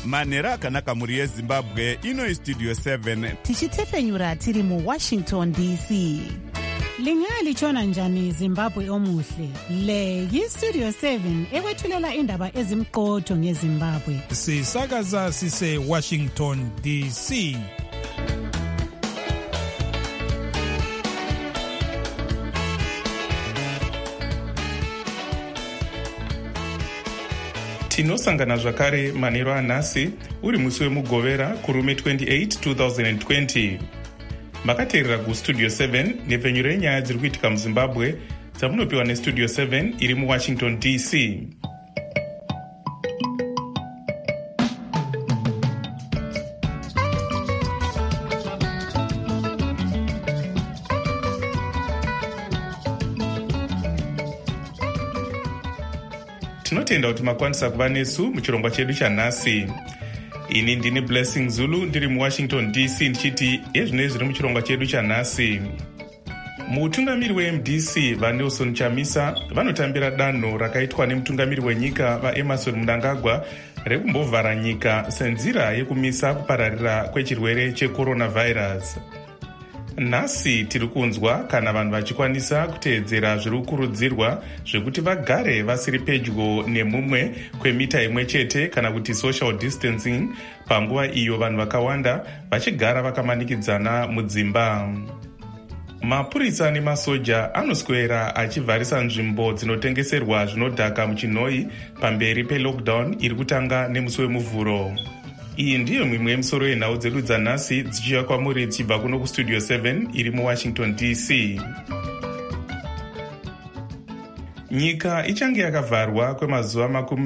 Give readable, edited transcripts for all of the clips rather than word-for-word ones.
manhero akanaka mhuri yezimbabwe. Ino Studio 7 tichitefenyura tiri muWashington DC. Lingalitshona njani Zimbabwe omuhle? Le yiStudio 7 ekwethulela indaba ezimqotho ngeZimbabwe. Sisakaza sise Washington DC. Tinosangana zvakare manhero anhasi uri musi wemugovera kurume 28 2020. Makateerera kuStudio 7 nepfenyuro yenyaya dziri kuitika muZimbabwe dzamunopiwa neStudio 7 iri muWashington DC. Tinotenda kuti makwanisa kuva nesu muchirongwa chedu chanhasi. Ini ndini Blessing Zulu ndiri muWashington DC ndichiti ezvinei zviri muchirongwa chedu chanhasi. Mutungamiri weMDC vaNelson Chamisa vanotambira danho rakaitwa nemutungamiri wenyika vaEmmerson Mnangagwa rekumbovhara nyika senzira yekumisa kupararira kwechirwere checoronavirus. Nhasi tiri kunzwa kana vanhu vachikwanisa kuteedzera zviri kukurudzirwa zvekuti vagare vasiri pedyo nemumwe kwemita imwe chete kana kuti social distancing, panguva iyo vanhu vakawanda vachigara vakamanikidzana mudzimba. Mapurisa nemasoja anoswera achivharisa nzvimbo dzinotengeserwa zvinodhaka muchinhoi pamberi pelockdown iri kutanga nemusi wemuvhuro. Iyi ndiyo mimwe yemisoro yenhau dzedu dzanhasi dzichiuya kwamuri dzichibva kuno kuStudio 7 iri muWashington DC. Nyika ichange yakavharwa kwemazuva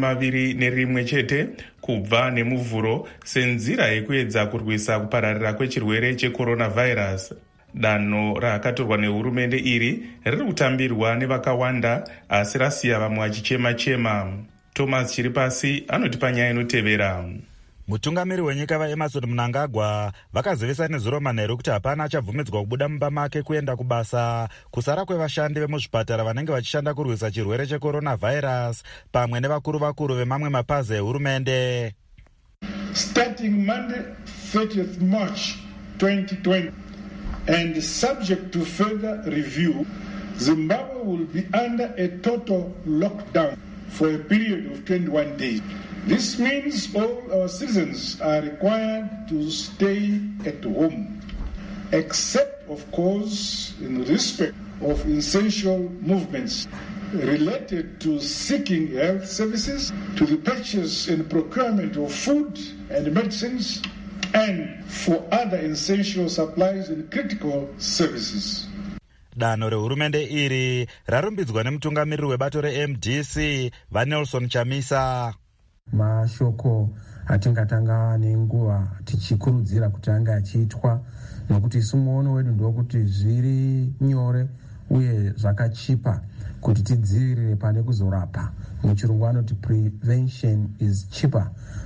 21 chete kubva nemuvhuro senzira yekuedza kurwisa kupararira kwechirwere checoronavirus. Danho rakatorwa nehurumende iri riri kutambirwa nevakawanda asi rasiya vamwe vachichema-chema. Thomas Chiripasi anotipa nyaya inotevera. Mutungamiri wenyika vaEmmerson Mnangagwa vakazivisa nezuro manheru kuti hapana achabvumidzwa kubuda mumba make kuenda kubasa kusara kwevashandi vemuzvipatara vanenge vachishanda kurwisa chirwere checoronavirus pamwe nevakuru vemamwe mapazi ehurumende. Starting Monday 30th March 2020 and subject to further review, Zimbabwe will be under a total lockdown for a period of 21 days. This means all our citizens are required to stay at home, except, of course, in respect of essential movements related to seeking health services, to the purchase and procurement of food and medicines, and for other essential supplies and critical services. Danho rehurumende iri rarumbidzwa nemutungamiriri webato reMDC vaNelson Chamisa. Mashoko atingatanga nenguva tichikurudzira kuti anga achiitwa nokuti isu muono wedu ndokuti zviri nyore uye zvakachipa kuti tidzivirire pane kuzorapa. Muchirungu anoti prevention is cheaper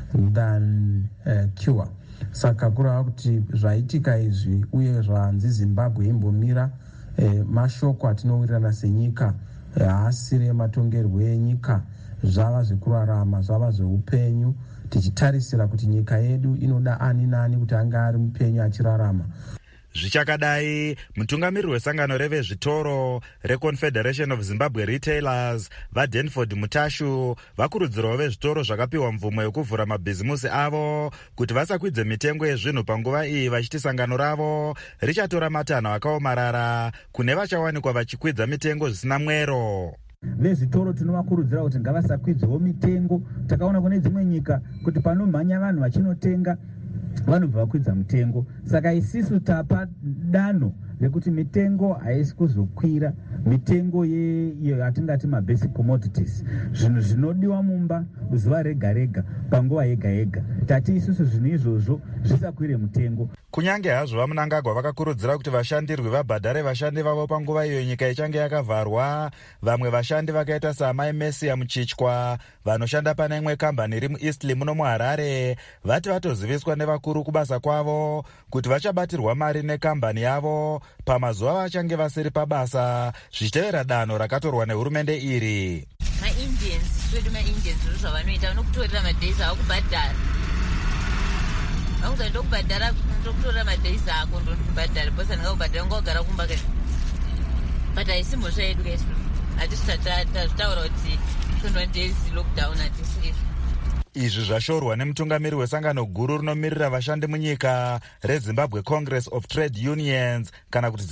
than cure. Saka kurava kuti zvaitika izvi uye zvanzi Zimbabwe imbomira mashoko atinowirirana senyika haasiri matongerwo enyika, zvava zvekurarama, zvava zveupenyu, tichitarisira kuti nyika yedu inoda ani nani kuti anga ari mupenyu achirarama. Zvichakadai, mutungamiriri wesangano revezvitoro reConfederation of Zimbabwe Retailers vaDenford Mutashu vakurudzirawo vezvitoro zvakapiwa mvumo yekuvhura mabhizimusi avo kuti vasakwidze mitengo yezvinhu panguva iyi, vachiti sangano ravo richatora matanho akaomarara kune vachawanikwa vachikwidza mitengo zvisina mwero. Vezvitoro tinovakurudzira kuti ngavasakwidzewo mitengo. Takaona kune dzimwe nyika kuti panomhanya vanhu vachinotenga vanobva vakwidza mutengo. Saka isisu tapa danho rekuti mitengo haisi kuzokwira, mitengo yatingati mabasic commodities, zvinhu zvinodiwa mumba zuva rega rega panguva yega yega, tati isusu zvinhu izvozvo zvisakwire mutengo. Kunyange hazvo vaMnangagwa vakakurudzira kuti vashandirwi vabhadhare vashandi vavo panguva iyo nyika ichange yakavharwa, vamwe vashandi vakaita saamai Mesia Muchichwa vanoshanda pane imwe kambani iri muEastleigh muno muHarare vati vatoziviswa nevakuru kubasa kwavo kuti vachabatirwa mari nekambani yavo pamazuva vachange vasiri pabasa, zvichitevera danho rakatorwa nehurumende iri. MaIndians, twedu maIndians zvavanoita vanokutorera madhays avo kubhadhara. Vangu kubhadhara kutora madhaisi ako ndokubhadhara bhosa ndingakubhadhara ngogara kumba kai. But haisi mhosva yedu kai hatisi tazvitaura kuti 21 days lockdown hatisi. Izvi zvashorwa nemutungamiri wesangano guru rinomirira vashandi munyika reZimbabwe Congress of Trade Unions kana kuti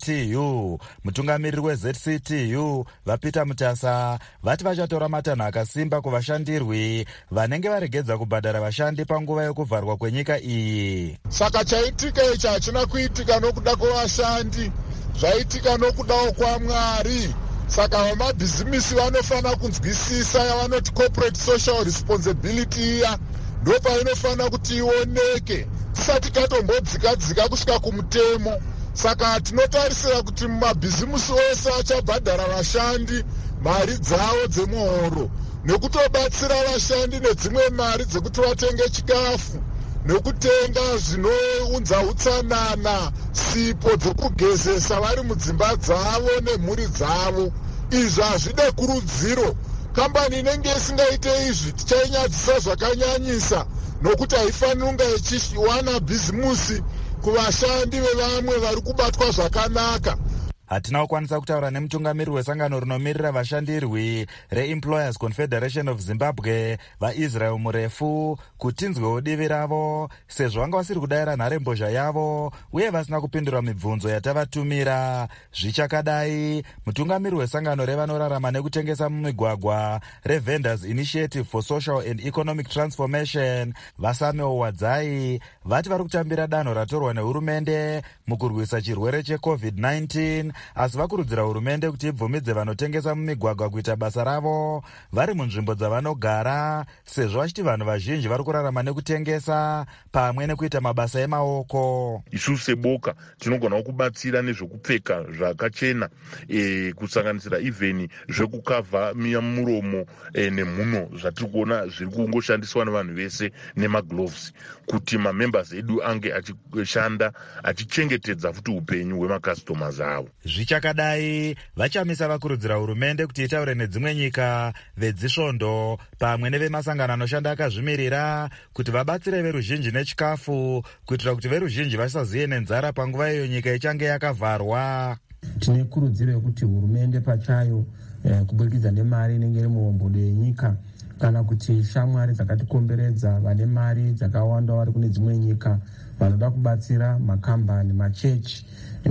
ZCTU. Mutungamiriri weZCTU vaPeter Mutasa vati vachatora matanho akasimba kuvashandirwi vanenge varegedza kubhadhara vashandi panguva yekuvharwa kwenyika iyi. Saka chaitika ichi hachina kuitika nokuda kwevashandi, zvaitika nokudawo kwaMwari. Saka vamabhizimisi vanofana kunzwisisa yavanoti corporate social responsibility iya ndopainofana kuti ioneke tisati katombodzika kusvika kumutemo. Saka tinotarisira kuti mumabhizimisi ose achabhadhara vashandi mari dzavo dzemuhoro nekutobatsira vashandi nedzimwe mari dzekuti vatenge chikafu nekutenga zvinounza utsanana, sipo dzokugezesa vari mudzimba dzavo nemhuri dzavo. Izvi hazvide kurudziro. Kambani inenge isingaite izvi tichainyadzisa zvakanyanyisa nokuti haifaniri kunge ichiwana bhizimusi kuvashandi vevamwe vari kubatwa zvakanaka. Hatina kukwanisa kutaura nemutungamiri wesangano rinomirira vashandirwi reEmployers Confederation of Zimbabwe vaIsrael Murefu kuti tinzwewo divi ravo sezvo vanga vasiri kudayira nharembozha yavo uye vasina kupindura mibvunzo yatavatumira. Zvichakadai, mutungamiri wesangano revanorarama nekutengesa mumigwagwa reVendors Initiative for Social and Economic Transformation vaSamuel Wadzai vati vari kutambira danho ratorwa nehurumende mukurwisa chirwere cheCovid-19, asi vakurudzira hurumende kuti ibvumidze vanotengesa mumigwagwa kuita basa ravo vari munzvimbo dzavanogara, sezvo vachiti vanhu vazhinji vari kurarama nekutengesa pamwe nekuita mabasa emaoko. Isusu seboka tinogona kubatsira nezvekupfeka zvakachena, kusanganisira even zvekukavha muromo nemhuno zvatiri kuona zviri kungoshandiswa nevanhu vese nemagloves, kuti mamembers edu ange achishanda achichengetedza futi upenyu hwemakastomers avo. Zvichakadai, vachamisa vakurudzira hurumende kuti itaure nedzimwe nyika, vedzisvondo pamwe nevemasangano anoshanda akazvimirira kuti vabatsire veruzhinji nechikafu kuitira kuti veruzhinji vasaziye nenzara panguva iyo nyika ichange yakavharwa. Tine kurudziro yekuti hurumende pachayo kubudikidza nemari inenge iri muhombodo yenyika kana kuti shamwari dzakatikomberedza vane mari dzakawanda vari kune dzimwe nyika vanoda kubatsira makambani, machechi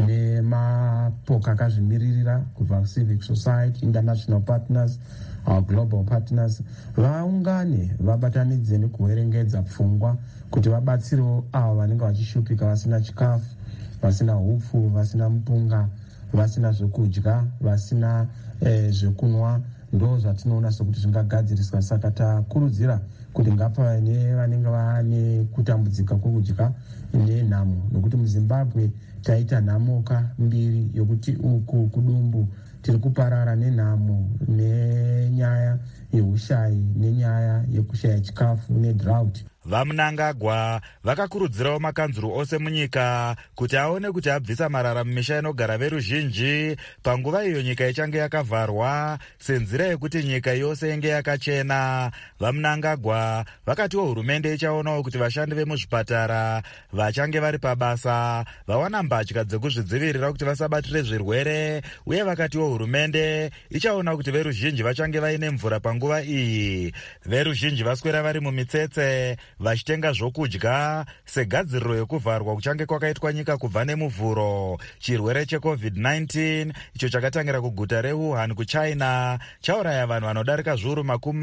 nemapoka akazvimiririra kubva civic society, international partners, our global partners, vaungane vabatanidze nekuverengedza pfungwa kuti vabatsirewo avo vanenge vachishupika, vasina chikafu, vasina hupfu, vasina mupunga, vasina zvekudya, vasina zvekunwa. Ndo zvatinoona sokuti zvingagadziriswa. Saka takurudzira kuti ngapave nevanenge vane kutambudzika kwokudya nenhamo, nokuti muZimbabwe taita nhamoka mbiri yokuti uku kudumbu tiri kuparara nenhamo nenyaya yeushayi nenyaya yekushaya chikafu nedrought. VaMnangagwa vakakurudzirawo makanzuru ose munyika kuti aone kuti abvisa marara mumisha inogara veruzhinji panguva iyo nyika ichange yakavharwa senzira yekuti nyika yose inge yakachena. VaMnangagwa vakatiwo hurumende ichaonawo kuti vashandi vemuzvipatara vachange vari pabasa vawana mbatya dzekuzvidzivirira kuti vasabatire zvirwere, uye vakatiwo hurumende ichaona kuti veruzhinji vachange vaine mvura panguva iyi. Veruzhinji vaswera vari mumitsetse vachitenga zvokudya segadziriro yekuvharwa kuchange kwakaitwa nyika kubva nemuvhuro. Chirwere cheCovid-19 icho chakatangira kuguta reWuhan kuChina chauraya vanhu vanodarika zviuru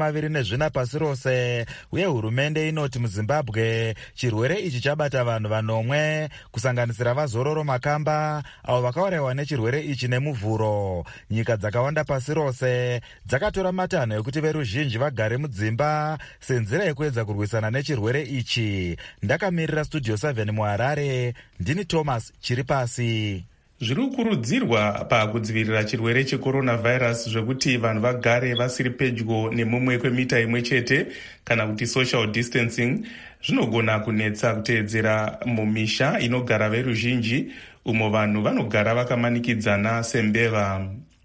24 pasi rose, uye hurumende inoti muZimbabwe chirwere ichi chabata vanhu 9 kusanganisira vaZororo Makamba avo vakaurayiwa nechirwere ichi nemuvhuro. Nyika dzakawanda pasi rose dzakatora matanho ekuti veruzhinji vagare mudzimba senzira yekuedza kurwisana nechirwere ichi. Ndakamirira Studio 7 muHarare, ndini Thomas Chiripasi. Zviri kukurudzirwa pakudzivirira chirwere checoronavirus zvekuti vanhu vagare vasiri pedyo nemumwe kwemita imwe chete kana kuti social distancing zvinogona kunetsa kuteedzera mumisha inogara veruzhinji umo vanhu vanogara vakamanikidzana sembeva.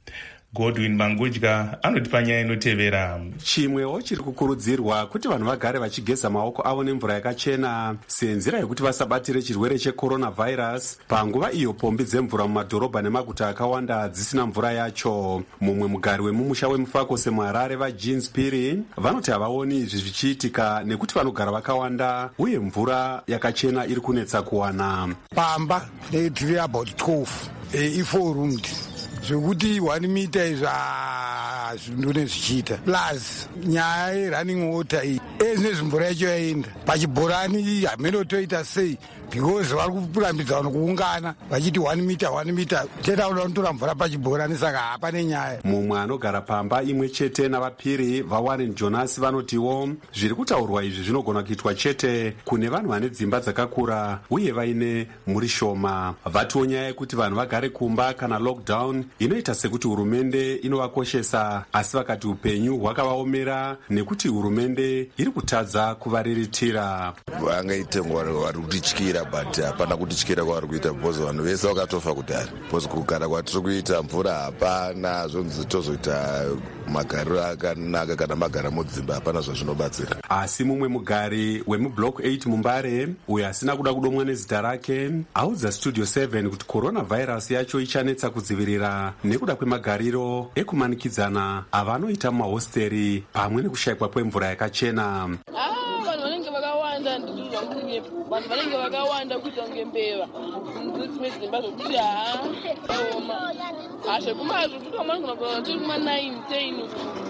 Godwin Mangudya anoti panyaya inotevera. Chimwewo chiri kukurudzirwa kuti vanhu vagare vachigeza maoko avo nemvura yakachena senzira yekuti vasabatire chirwere checoronavirus panguva iyo pombi dzemvura mumadhorobha nemaguta akawanda dzisina mvura yacho. Mumwe mugari wemumusha weMufako semuHarare vaJeans Piri vanoti havaoni izvi zvichiitika nekuti vanogara vakawanda uye mvura yakachena iri kunetsa kuwana. Pamba tiri about 12 i4 roomed zvekuti 1 mita zvindone zvichiita plus nyaya yerunning water iyi ezvinezvi mvura yacho yaenda pachibhorani hameno toita sei because vari kurambidza vanhu kuungana vachiti 1 mita tenda uda kunotora mvura pachibhorani saka hapane nyaya. Mumwe anogara pamba imwe chete navaPiri vaWarren Jonas vanotiwo zviri kutaurwa izvi zvinogona kuitwa chete kune vanhu vane dzimba dzakakura uye vaine mhuri shoma. Vatiwo nyaya yekuti vanhu vagare kumba kana lockdown inoita sekuti hurumende inovakoshesa asi vakati upenyu hwakavaomera nekuti hurumende iri kutadza kuvariritira. Vangaite vari kutityira but hapana kutityira kwavari kuita because vanhu vese vakatofa kudhara because kugara kwatiri kuita mvura hapana zvonzi tozoita magariro akanaka kana magara mudzimba hapana zvazvinobatsira. Asi mumwe mugari wemublock 8 muMbare uyo asina kuda kudomwa nezita rake audza Studio 7 kuti coronavirus yacho ichanetsa kudzivirira nekuda kwemagariro ekumanikidzana avanoita mumahosteri pamwe nekushayikwa kwemvura yakachena. Vanhu vanenge vakawanda ndizvo zvakunyepa. Vanhu vanenge vakawanda kuita kunge mbeva dzimwe dzimba zvokuti haoma zvekumazo kuti vamanogona kuva tiri kuma9 10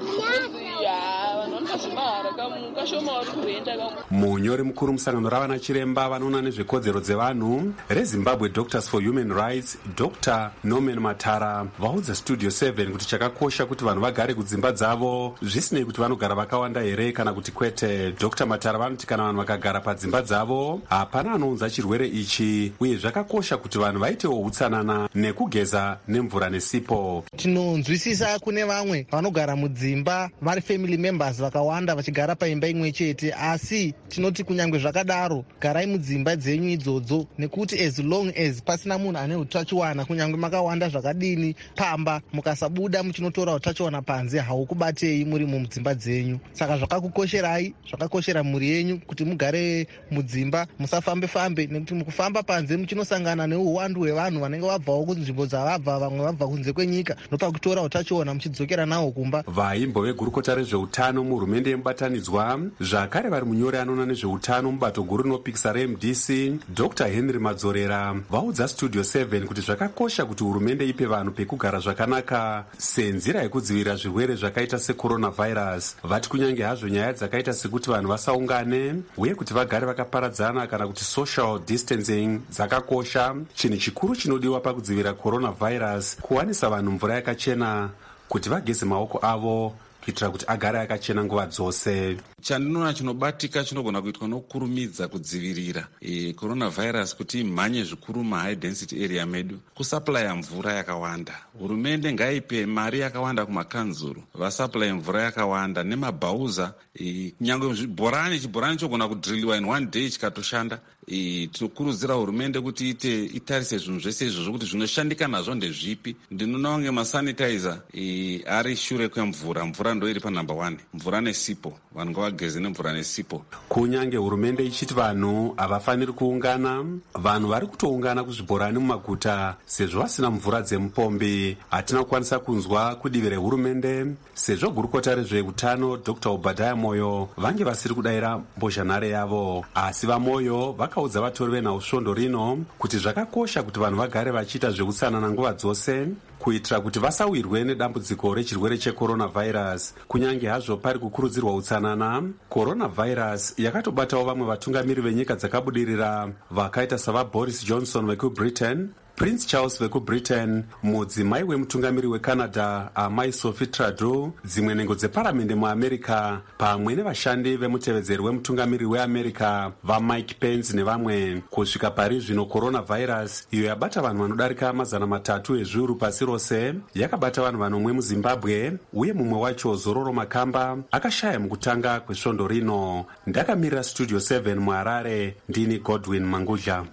vanhu vanotazvimahara kashoma vari kurenda kamwe. Munyori mukuru musangano ravana chiremba vanoona nezvekodzero dzevanhu reZimbabwe Doctors for Human Rights Dr. Norman Matara vaudza Studio 7 kuti chakakosha kuti vanhu vagare kudzimba dzavo zvisinei kuti vanogara vakawanda here kana kuti kwete. Dr. Matara vanoti kana vanhu vakagara padzimba dzavo hapana anounza chirwere ichi uye zvakakosha kuti vanhu vaitewo utsanana nekugeza nemvura nesipo. Tinonzwisisa kune vamwe vanogara mudzimba vari family members vakawanda vachigara paimba imwe chete asi tinoti kunyange zvakadaro garai mudzimba dzenyu idzodzo nekuti as long as pasina munhu ane utachiwana kunyange makawanda zvakadini pamba mukasabuda muchinotora utachiwana panze haukubatei muri mudzimba dzenyu. Saka zvakakukosherai zvakakoshera mhuri yenyu kuti mugare mudzimba musafambe nekuti mukufamba panze muchinosangana neuwandu hwevanhu vanenge vabvawo kunzvimbo dzavabva vamwe vabva kunze kwenyika nopakutora utachiona muchidzokera nawo kumba. Vaimbo vegurukota rezveutano muhurumende yemubatanidzwa zvakare vari munyori anoona nezveutano mubato guru rinopikisa reMDC Dr. Henry Madzorera vaudza Studio 7 kuti zvakakosha kuti hurumende ipe vanhu pekugara zvakanaka senzira yekudzivirira zvirwere zvakaita secoronavirus. Vati kunyange hazvo nyaya dzakaita sekuti vanhu vasaungane uye kuti vagare vakaparadzana kana kuti social distancing dzakakosha, chinhu chikuru chinodiwa pakudzivirira coronavirus kuwanisa vanhu mvura yakachena kuti vageze maoko avo kuitira kuti agare akachena nguva dzose. Chandinoona chinobatika chinogona kuitwa nokukurumidza kudzivirira coronavirus kuti imhanye zvikuru mahigh density area medu kusaplaya mvura yakawanda. Hurumende ngaipe mari yakawanda kumakanzuru vasaplaya mvura yakawanda nemabhauza nyangwe chibhorani chogona kudhiriliwa in 1 day chikatoshanda. Tinokurudzira hurumende kuti itarise zvinhu zvese izvozvo kuti zvinoshandika nazvo ndezvipi. Ndinoona kunge masanitizer ari shure kwemvura. Mvura ndo iri panumber 1, mvura nesipo, vanhu ngavageze nemvura nesipo. Kunyange hurumende ichiti vanhu havafaniri kuungana, vanhu vari kutoungana kuzvibhorani mumaguta sezvo vasina mvura dzemupombi. Hatina kukwanisa kunzwa kudivi rehurumende sezvo gurukota rezveutano Dr. Obadiah Moyo vange vasiri kudayira mbozhanhare yavo. Asi vaMoyo vakaudza vatori venhausvondo rino kuti zvakakosha kuti vanhu vagare vachiita zveutsanana nguva dzose kuitira kuti vasawirwe nedambudziko rechirwere checoronavirus. Kunyange hazvo pari kukurudzirwa utsanana, coronavirus yakatobatawo vamwe vatungamiri venyika dzakabudirira vakaita savaBoris Johnson vekuBritain, Prince Charles vekuBritain, mudzimai wemutungamiri weCanada amai Sophie Trudeau, dzimwe nhengo dzeparamende muAmerica pamwe nevashandi vemutevedzeri wemutungamiri weAmerica vaMike Pence nevamwe. Kusvika pari zvino coronavirus iyo yabata vanhu vanodarika 300 ezviuru pasi rose yakabata vanhu vanomwe muZimbabwe uye mumwe wacho Zororo Makamba akashaya mukutanga kwesvondo rino. Ndakamirira Studio 7 muHarare, ndini Godwin Mangudya.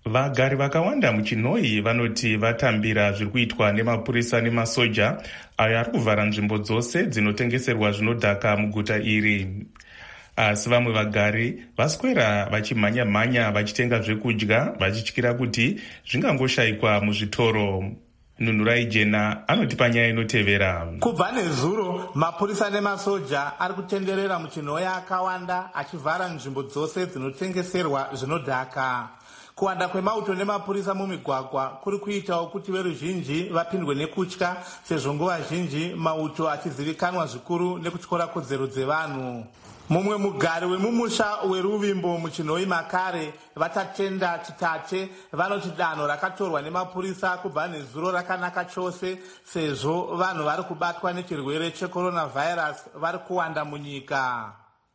Vagari vakawanda muchinhoi vanoti vatambira zviri kuitwa nemapurisa nemasoja ayo ari kuvhara nzvimbo dzose dzinotengeserwa zvinodhaka muguta iri. Asi vamwe vagari vaswera vachimhanya-mhanya vachitenga zvekudya vachityira kuti zvingangoshayikwa muzvitoro. Nunurai Jena anotipa nyaya inotevera. Kubva nezuro mapurisa nemasoja ari kutenderera muchinhoi akawanda achivhara nzvimbo dzose dzinotengeserwa zvinodhaka. Kuwanda kwemauto nemapurisa mumigwagwa kuri kuitawo kuti veruzhinji vapindwe nekutya, sezvo nguva zhinji mauto achizivikanwa zvikuru nekutyora kodzero dzevanhu. Mumwe mugari wemumusha weruvimbo muchinhoi Makare, Vatatenda Chitate, vanoti danho rakatorwa nemapurisa kubva nezuro rakanaka chose, sezvo vanhu vari kubatwa nechirwere checoronavirus vari kuwanda munyika.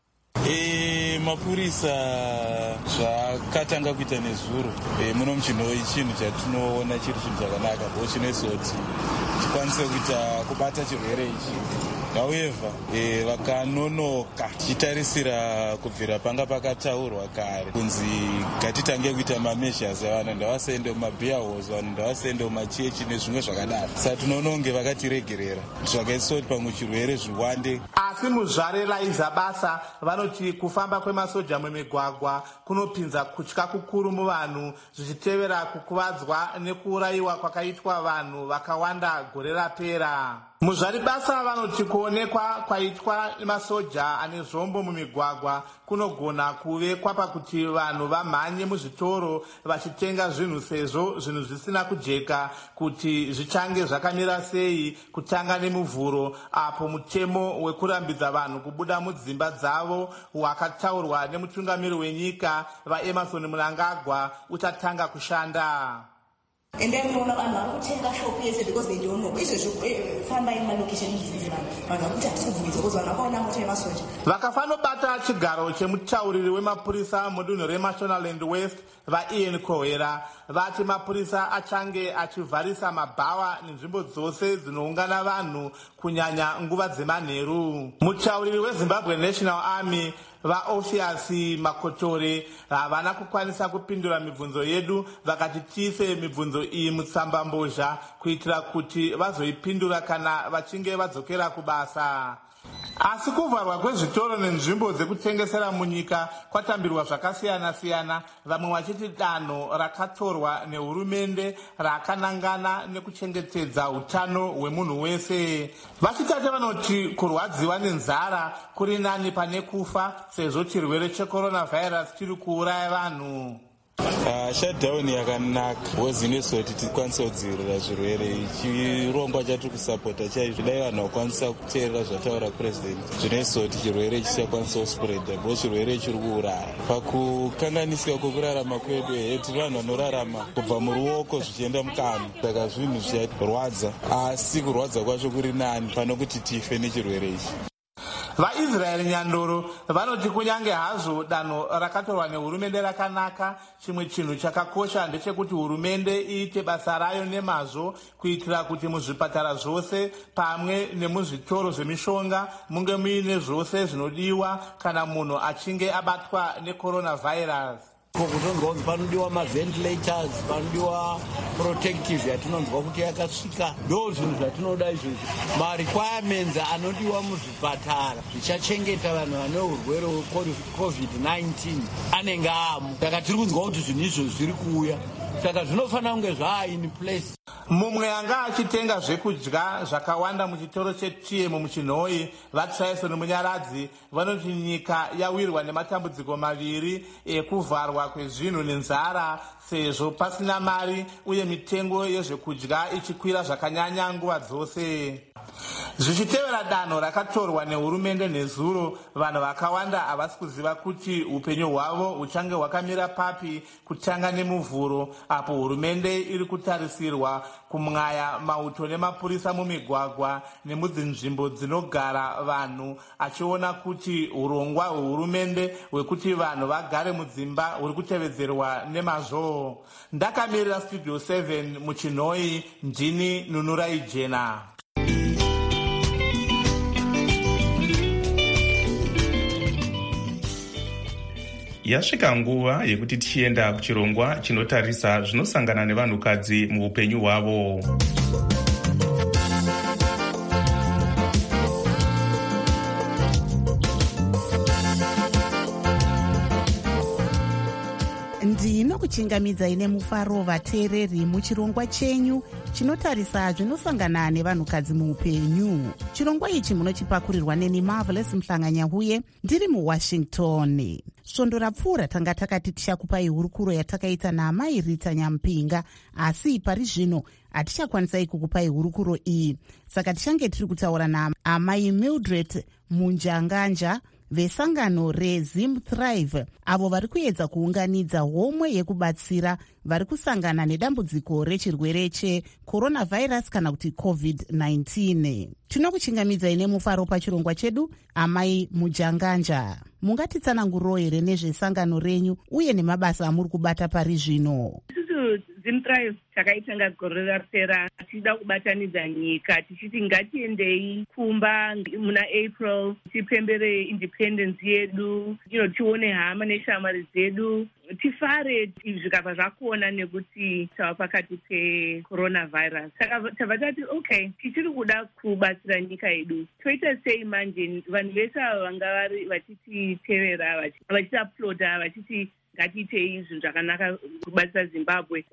Mapurisa zvakatanga kuita nezuro muno muchinhoi chinhu chatinoona chiri chinhu chakanaka, bo chinoisa kuti tikwanise kuita kubata chirwere ichi. However, vakanonoka chitarisira kubvira panga pakataurwa kare kunzi ngatitange kuita mameasures avanhu ndavasaende mumabhiya halls, vanhu ndavasaende mumachechi nezvimwe zvakadaro. Saka tinononge vakatiregerera zvakaiswa kuti pamwe chirwere zviwande. Asi muzvare Laiza Basa vanoti kufamba kwemasoja mumigwagwa kunopinza kutya kukuru muvanhu, zvichitevera kukuvadzwa nekuurayiwa kwakaitwa vanhu vakawanda gore rapera. Muzvari Basa vanoti kuonekwa kwaitwa masoja ane zvombo mumigwagwa kunogona kuve kwapa kuti vanhu vamhanye muzvitoro vachitenga zvinhu, sezvo zvinhu zvisina kujeka kuti zvichange zvakamira sei kutanga nemuvhuro, apo mutemo wekurambidza vanhu kubuda mudzimba dzavo wakataurwa nemutungamiri wenyika vaEmerson Mnangagwa uchatanga kushanda. And then we want to take a shop here because they don't know. This is found by my location. Vakafanobata chigaro chemutauriri wemapurisa mudunhu reMashonaland West vaIan Kohera vati mapurisa achange achivharisa mabhawa nenzvimbo dzose dzinoungana vanhu kunyanya nguva dzemanheru. Mutauriri weZimbabwe National Army vaOfiasi Makotore havana kukwanisa kupindura mibvunzo yedu, vakati tiise mibvunzo iyi mutsamba mbozha kuitira kuti vazoipindura kana vachinge vadzokera kubasa. Asi kuvharwa kwezvitoro nenzvimbo dzekutengesera munyika kwatambirwa zvakasiyana-siyana, vamwe vachiti danho rakatorwa nehurumende rakanangana nekuchengetedza utano hwemunhu wese. Vachitate vanoti kurwadziwa nenzara kuri nani pane kufa, sezvo chirwere checoronavirus chiri kuuraya vanhu. Shutdown yakanaka wezinoiswa kuti tikwanise kudzivirira zvirwere. Chirongwa chatiri kusapota chaizvo dai vanhu vakwanisa kuteerera zvataura president, zvinoiswa kuti chirwere chisakwanisa kuspreada, bo chirwere chiri kuuraya. Pakukanganisika kwekurarama kwedu tiri vanhu vanorarama kubva muruoko zvichienda mukanu, saka zvinhu zvicharwadza, asi kurwadza kwacho kuri nani pano kuti tife nechirwere ichi. VaIsraeri Nyandoro vanoti kunyange hazvo danho rakatorwa nehurumende rakanaka, chimwe chinhu chakakosha ndechekuti hurumende iite basa rayo nemazvo kuitira kuti muzvipatara zvose pamwe nemuzvitoro zvemishonga munge muine zvose zvinodiwa kana munhu achinge abatwa necoronavirus. Kutonzwa kuti panodiwa maventilators, panodiwa protective yatinonzwa kuti yakasvika, ndo zvinhu zvatinoda izvozvo. Marequirements anodiwa muzvipatara zvichachengeta vanhu vane urwere hweCovid-19 anenge amo. Saka tiri kunzwa kuti zvinhu izvozvo zviri kuuya, saka zvinofanira kunge in place. Mumwe anga achitenga zvekudya zvakawanda muchitoro cheTM muchinhoi, vaTraison Munyaradzi vanoti nyika yawirwa nematambudziko maviri ekuvharwa kwezvinhu nenzara, sezvo pasina mari uye mitengo yezvekudya ichikwira zvakanyanya nguva dzose. Zvichitevera danho rakatorwa nehurumende nezuro, vanhu vakawanda havasi kuziva kuti upenyu hwavo huchange hwakamira papi kutanga nemuvhuro, apo hurumende iri kutarisirwa kumwaya mauto nemapurisa mumigwagwa nemudzinzvimbo dzinogara vanhu, achiona kuti urongwa hwehurumende hwekuti vanhu vagare mudzimba huri kutevedzerwa nemazvo. Ndakamirira Studio 7 muchinhoi, ndini Nunurai Jena. Yasvika nguva yekuti tichienda kuchirongwa chinotarisa zvinosangana nevanhukadzi muupenyu hwavo. ndinokuchingamidzai nemufaro vateereri muchirongwa chenyu chinotarisa zvinosangana nevanhukadzi muupenyu. Chirongwa ichi munochipakurirwa neni Marvelous Mhlanganyahuye ndiri muWashington. Svondo rapfuura tanga takati tichakupai hurukuro yatakaita naamai Rita Nyampinga, asi pari zvino hatichakwanisai kukupai hurukuro iyi, saka tichange tiri kutaura naamai Mildred Munjanganja vesangano reZim Thrive, avo vari kuedza kuunganidza homwe yekubatsira vari kusangana nedambudziko rechirwere cheCoronavirus kana kuti COVID-19. Tinokuchingamidzai nemufaro pachirongwa chedu. Amai Mujanganja, mungatitsananguriro here nezvesangano renyu uye nemabasa amuri kubata pari zvino? Zim Thrive takaitanga gore rapera tichida kubatanidza nyika tichiti ngatiendei kumba muna April tipembere independence yedu, tione hama neshamwari dzedu, tifare zvikabva zvakuona nekuti tava pakati pecoronavirus. Saka tabva tati okay, tichiri kuda kubatsira nyika yedu, toita sei manje? Vanhu vese ava vanga vari vachititevera vachiaploda vachiti ngatiitei zvinhu zvakanaka kubatsira Zimbabwe,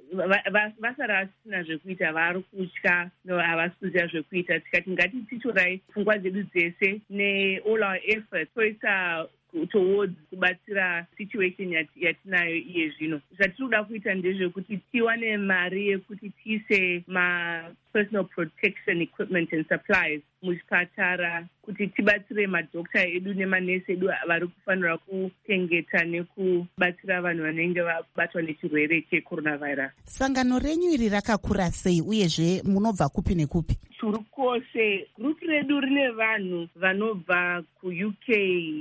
vasara vasina zvekuita, vari kutya, havasi kuziva zvekuita. Tikati ngatitichorai pfungwa dzedu dzese ne-all our efforts toisa towards kubatsira situation yatinayo iye zvino. Zvatiri kuda kuita ndezvekuti tiwane mari yekuti tiise ma-personal protection equipment and supplies muzvipatara, kuti tibatsire madhokta edu nemanesi edu vari kufanira kutengeta nekubatsira vanhu vanenge vabatwa nechirwere checoronavirus. Sangano renyu iri rakakura sei uyezve munobva kupi nekupi? Turi kwose. Gurupu redu rine vanhu vanobva kuUK,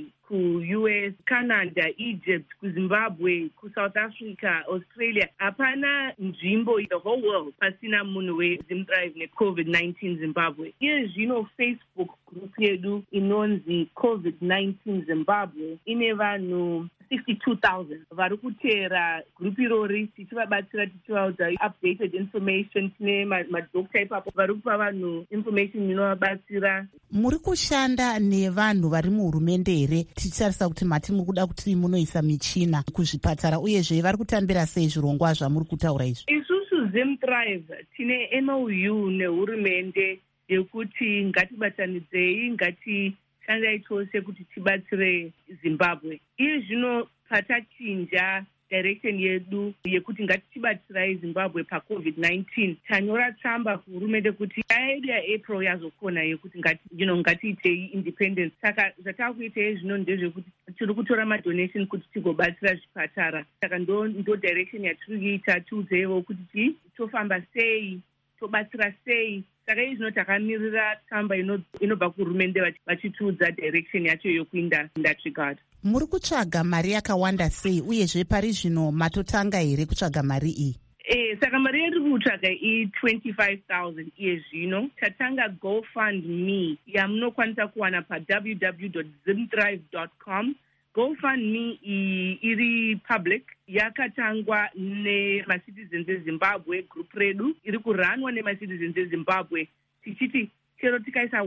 kuUS, Canada, Egypt, kuZimbabwe, kuSouth Africa, Australia. Hapana nzvimbo the whole world pasina munhu weZim Thrive neCovid-19 Zimbabwe. Iye zvino Facebook group yedu inonzi COVID-19 Zimbabwe ine vanhu 62,000 vari kuteera group irori, tichivabatsira tichivaudza updated information. Tine madhokta ipapo vari kupa vanhu information inovabatsira. Muri kushanda nevanhu vari muhurumende here, tichitarisa kuti mati muri kuda kuti munoisa michina kuzvipatara, uyezve vari kutambira sei zvirongwa zvamuri kutaura izvi? Isusu Zim Thrive tine MOU nehurumende yekuti ngatibatanidzei, ngatishandai tose kuti tibatsire Zimbabwe. Iye zvino patachinja direction yedu yekuti ngatibatsirai Zimbabwe paCovid-19, tanyora tsamba kuhurumende kuti nyaya yedu yaApril yazokona yekuti ngatiitei independence. Saka zvatakuitei zvino ndezvekuti tiri kutora madonation kuti tigobatsira zvipatara. Saka ndo direction yatiri kuita, tiudzevo kuti tofamba sei, tobatsira sei. Saka izvino takamirira tsamba inobva kuhurumende vachitiudza direction yacho yokuinda in that regard. Muri kutsvaga mari yakawanda sei, uyezve pari zvino matotanga here kutsvaga mari iyi? Saka mari yatiri kutsvaga i25,000 iye zvino. Tatanga GoFundMe yamunokwanisa kuwana pa www.zimthrive.com. GoFundMe iri public, yakatangwa nemacitizens eZimbabwe. Group redu iri kuranwa nemacitizens eZimbabwe, tichiti chero tikaisa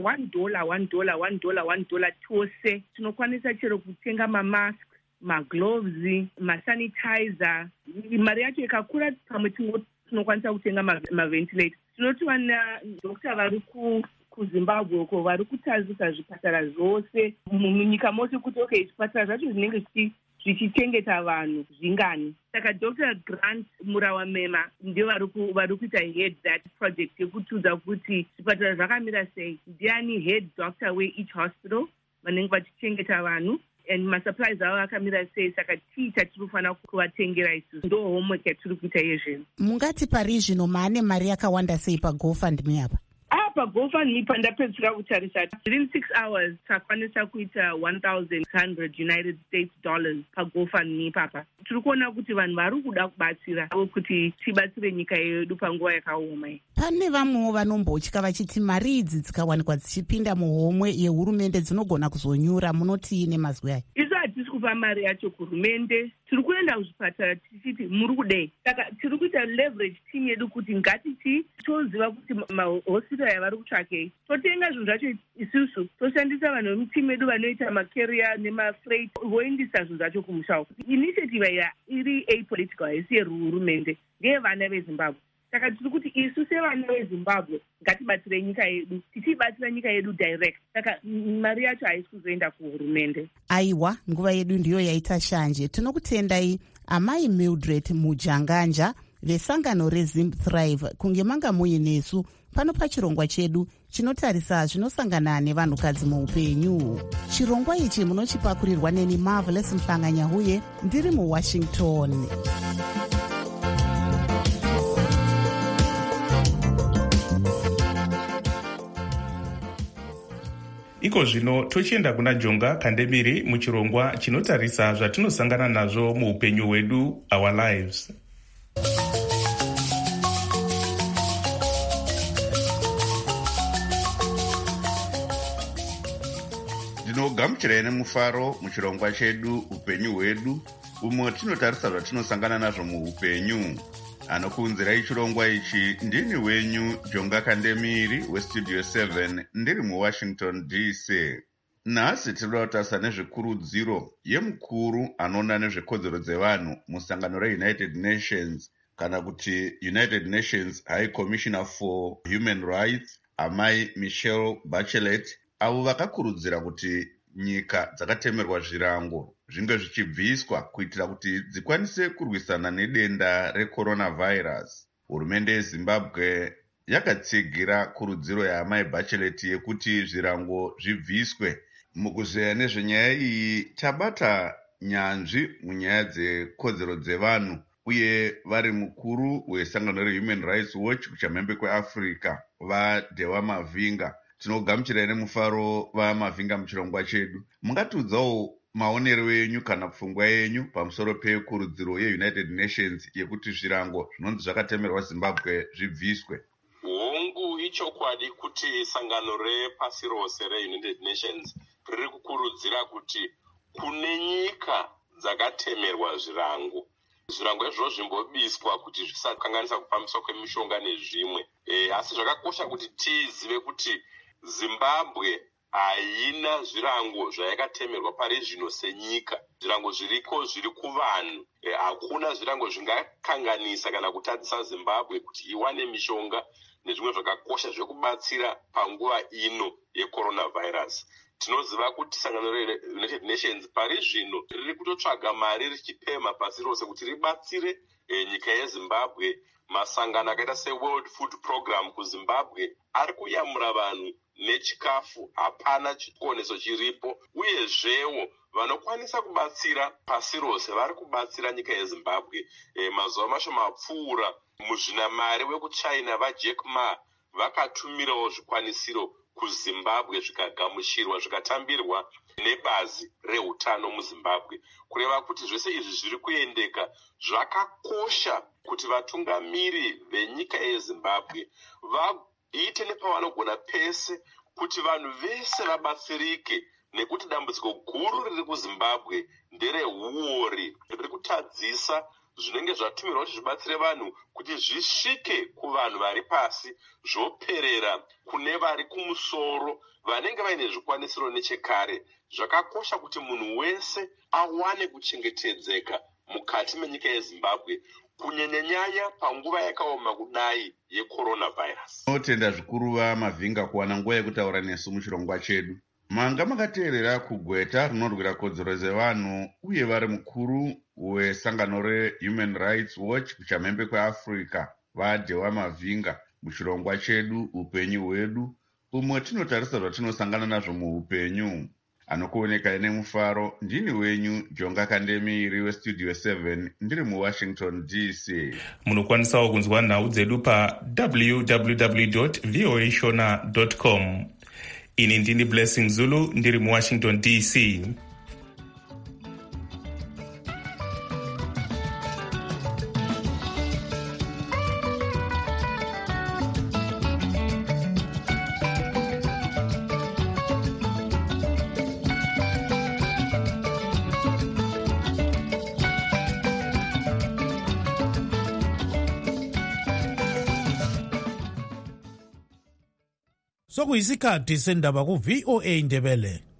$1 tose tinokwanisa chero kutenga mamask, magloves, masanitizer. Mari yacho ikakura pamwe tinokwanisa kutenga maventilator. Tinoti vana dokta vari kuZimbabwe uko vari kutazisa zvipatara zvose munyika mose kuti okay, zvipatara zvacho zvinenge zvichichengeta vanhu zvingani. Saka Dr. Grant Murawamema ndio vari kuita head that project yekutiudza kuti zvipatara zvakamira sei, ndiani head doctor we-each hospital vanenge vachichengeta vanhu, and masupplies avo akamira sei. Saka tatiri kufanira kuvatengera isusu. Ndo homework yatiri kuita yezvino. Mungati pari zvino maane mari yakawanda sei paGoFundMe apa? PaGoFundMe pandapedzisira kutarisa, within 6 hours takwanisa kuita $1,100 United States paGoFundMe papa. Tiri kuona kuti vanhu vari kuda kubatsira kuti tibatsire nyika yedu panguva yakaoma. Pane vamwewo vanombotya vachiti mari idzi dzikawanikwa dzichipinda muhomwe yehurumende dzinogona kuzonyura, munotii nemazwi aya? Isu hatisi kupa mari yacho kuhurumende, tiri kuenda kuzvipatara tichiti muri kudei. Saka tiri kuita leverage team yedu kuti ngatiti toziva kuti mahospital yavari kutsvakei, totenga zvinhu zvacho isusu, toshandisa vanhu vemutimu yedu vanoita macarrier nemafreight voindisa zvinhu zvacho kumusha. Initiative iya iri apolitical, haisi yeruhurumende, ndeyevana vezimbabwe. Saka tiri kuti isu sevana vezimbabwe ngatibatsire nyika yedu, tichibatsira nyika yedu direct. Saka mari yacho haisi kuzoenda kuhurumende. Aiwa, nguva yedu ndiyo yaita shanje. Tinokutendai amai Mildred Mujanganja vesangano reZim Thrive kunge manga muinesu pano pachirongwa chedu chinotarisa zvinosangana nevanhukadzi muupenyu. Chirongwa ichi munochipakurirwa neni Marvelous Mhlanganyahuye ndiri muWashington. Iko zvino tochienda kuna Jonga Kandemiri muchirongwa chinotarisa zvatinosangana nazvo muupenyu hwedu, our lives. Ndinogamuchirai nemufaro muchirongwa chedu upenyu hwedu, umwe tinotarisa zvatinosangana nazvo muupenyu. Anokuunzirai chirongwa ichi ndini wenyu Jonga Kandemiri weStudio 7 ndiri muWashington DC. Nhasi tinoda kutarisa nezvekurudziro yemukuru anoona nezvekodzero dzevanhu musangano reUnited Nations, kana kuti United Nations High Commissioner for Human Rights, amai Michelle Bachelet, avo vakakurudzira kuti nyika dzakatemerwa zvirango zvinge zvichibviswa kuitira kuti dzikwanise kurwisana nedenda recoronavirus. Hurumende yeZimbabwe yakatsigira kurudziro yaamai Bachelet yekuti zvirango zvibviswe. Mukuzeya nezvenyaya iyi tabata nyanzvi munyaya dzekodzero dzevanhu uye vari mukuru wesangano reHuman Rights Watch kuchamhembe kweAfrica vaDewa Mavinga. Tinogamuchirai nemufaro vaMavinga muchirongwa chedu. Mungatiudzawo maonero enyu kana pfungwa yenyu pamusoro pekurudziro yeUnited Nations yekuti zvirango zvinonzi zvakatemerwa Zimbabwe zvibviswe. Hongu ichokwadi kuti sangano repasi rose reUnited Nations riri kukurudzira kuti kune nyika dzakatemerwa zvirango, zvirango izvozvo zvimbobiswa kuti zvisakanganisa kufambiswa kwemishonga nezvimwe. Asi zvakakosha kuti tizive kuti Zimbabwe haina zvirango zvayakatemerwa pari zvino senyika. Zvirango zviriko zviri kuvanhu. Hakuna zvirango zvingakanganisa kana kutadzisa Zimbabwe kuti iwane mishonga nezvimwe zvakakosha zvekubatsira panguva ino yecoronavirus. Tinoziva kuti sangano reUnited Nations pari zvino riri kutotsvaga mari richipema pasi rose kuti ribatsire nyika yeZimbabwe. Masangano akaita seWorld Food Program kuZimbabwe ari kuyamura vanhu nechikafu, hapana chikoneso chiripo, uyezvewo vanokwanisa kubatsira pasi rose vari kubatsira nyika yeZimbabwe. Mazuva mashoma apfuura muzvinamari wekuChina vaJack Ma vakatumirawo zvikwanisiro kuZimbabwe zvikagamuchirwa zvikatambirwa nebazi rehutano muZimbabwe, kureva kuti zvese izvi zviri kuendeka. Zvakakosha kuti vatungamiri venyika yeZimbabwe vaite nepavanogona pese kuti vanhu vese vabatsirike, nekuti dambudziko guru riri kuZimbabwe nderehuori, riri kutadzisa zvinenge zvatumirwa kuti zvibatsire vanhu kuti zvisvike kuvanhu vari pasi, zvoperera kune vari kumusoro vanenge vaine zvikwanisiro nechekare. Zvakakosha kuti munhu wese awane kuchengetedzeka mukati menyika yeZimbabwe, kunyanya panguva yakaoma kudai yecoronavirus. Tinotenda zvikuru vaMavinga kuwana nguva yekutaura nesu muchirongwa chedu. Manga makateerera kugweta rinorwira kodzero dzevanhu uye vari mukuru wesangano reHuman Rights Watch kuchamhembe kweAfrica vaDewa Mavinga muchirongwa chedu upenyu hwedu, umwe tinotarisa zvatinosangana nazvo muupenyu. Anokuonekai nemufaro ndini wenyu Jonga Kandemiri weStudio 7 ndiri muWashington DC. Munokwanisawo kunzwa nhau dzedu pa www.voashona.com. Ini ndini Blessing Zulu ndiri muWashington DC. sokuyisikhathi sendaba ku-VOA Ndebele.